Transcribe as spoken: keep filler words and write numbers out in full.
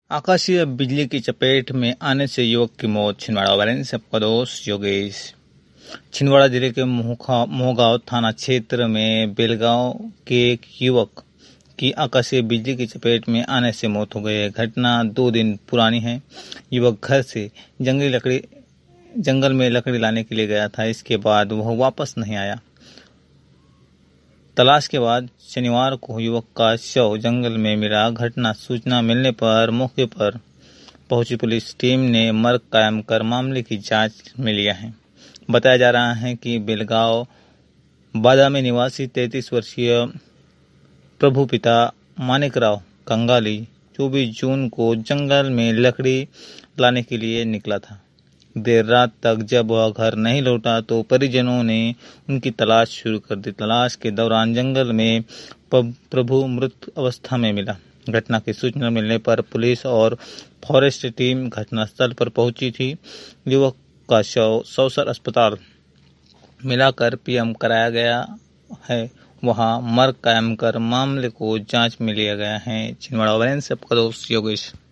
आकाशीय बिजली की चपेट में आने से युवक की मौत। छिंदवाड़ा वायरन से आपका दोस्त योगेश। छिंदवाड़ा जिले के मोहगांव थाना क्षेत्र में बेलगांव के एक युवक की आकाशीय बिजली की चपेट में आने से मौत हो गई है। घटना दो दिन पुरानी है। युवक घर से जंगली लकड़ी जंगल में लकड़ी लाने के लिए गया था। इसके बाद वह वापस नहीं आया। तलाश के बाद शनिवार को युवक का शव जंगल में मिला। घटना सूचना मिलने पर मौके पर पहुंची पुलिस टीम ने मर्ग कायम कर मामले की जांच में लिया है। बताया जा रहा है कि बेलगांव बादामी निवासी तैंतीस वर्षीय प्रभु पिता मानिकराव कंगाली चौबीस जून को जंगल में लकड़ी लाने के लिए निकला था। देर रात तक जब वह घर नहीं लौटा तो परिजनों ने उनकी तलाश शुरू कर दी। तलाश के दौरान जंगल में प्रभु मृत अवस्था में मिला। घटना की सूचना मिलने पर पुलिस और फॉरेस्ट टीम घटनास्थल पर पहुंची थी। युवक का शव सौसर अस्पताल मिलाकर पीएम कराया गया है। वहां मर्ग कायम कर मामले को जांच में लिया गया है। छिंदवाड़ा वायरन से आपका दोस्त योगेश।